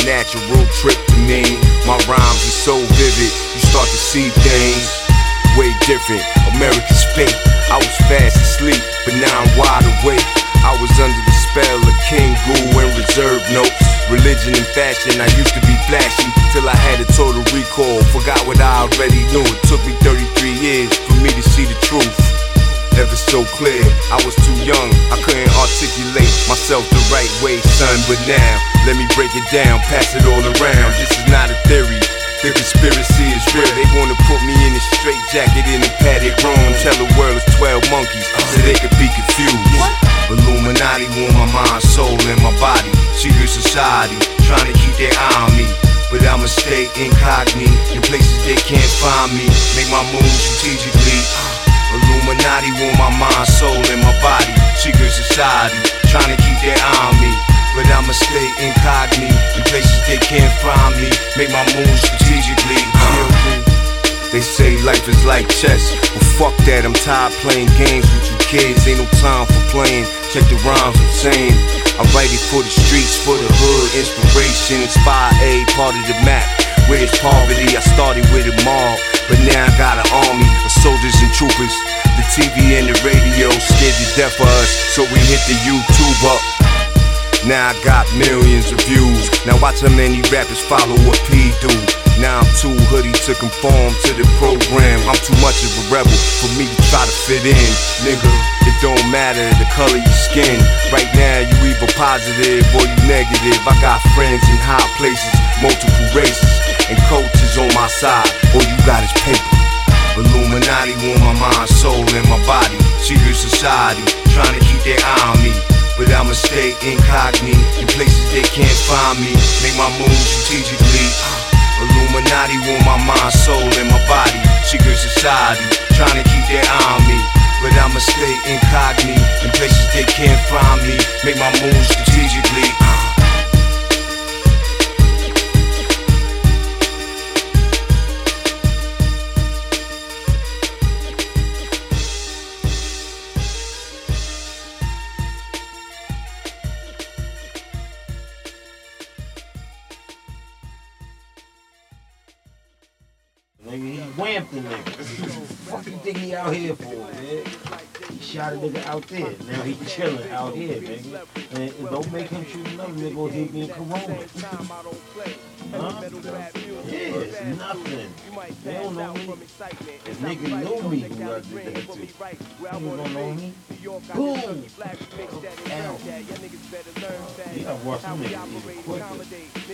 natural trip to me. My rhymes are so vivid, you start to see things way different. America's fate, I was fast asleep, but now I'm wide awake. I was under the spell of King Goo and reserve notes. Religion and fashion, I used to be flashy, till I had a total recall. Forgot what I already knew. It took me 33 years for me to see the truth. Ever so clear, I was too young, I couldn't articulate myself the right way, son. But now, let me break it down, pass it all around. This is not a theory, the conspiracy is real. They wanna put me in a straight jacket in a padded room, tell the world it's 12 monkeys, so they could be confused. Illuminati want my mind, soul, and my body. Secret society, trying to keep their eye on me, but I'ma stay incognito in places they can't find me. Make my moves strategically. Illuminati want my mind, soul, and my body. Secret society, trying to keep their eye on me, but I'ma stay incognito in places they can't find me. Make my moves strategically. They say life is like chess, but fuck that, I'm tired playing games with you kids. Ain't no time for playing, check the rhymes I'm saying. I write it for the streets, for the hood. Inspiration, inspire a part of the map where it's poverty. I started with a mob, but now I got an army of soldiers and troopers. The TV and the radio scared to death of us, so we hit the YouTube up. Now I got millions of views. Now watch how many rappers follow what P do. Now I'm too hoodie to conform to the program. I'm too much of a rebel for me to try to fit in. Nigga, it don't matter the color of your skin. Right now you either positive or you negative. I got friends in high places, multiple races, and coaches on my side. All you got is paper. Illuminati want my mind, soul, and my body. Secret society, trying to keep their eye on me, but I'ma stay incognito in places they can't find me. Make my moves strategically. Illuminati want my mind, soul, and my body. Secret society, trying to keep their eye on me, but I'ma stay incognito in places they can't find me. Make my moves strategically. Nigga, he wamped the nigga. What do you think he out here for, man? He shot a nigga out there. Now he chilling out here, nigga. And it don't make him shoot another nigga or he be in Corona. Huh? Yeah, it's nothing. They don't know me. If nigga know me, who I did that to. Niggas don't know me. Boom! Ow. You gotta watch them niggas even quicker.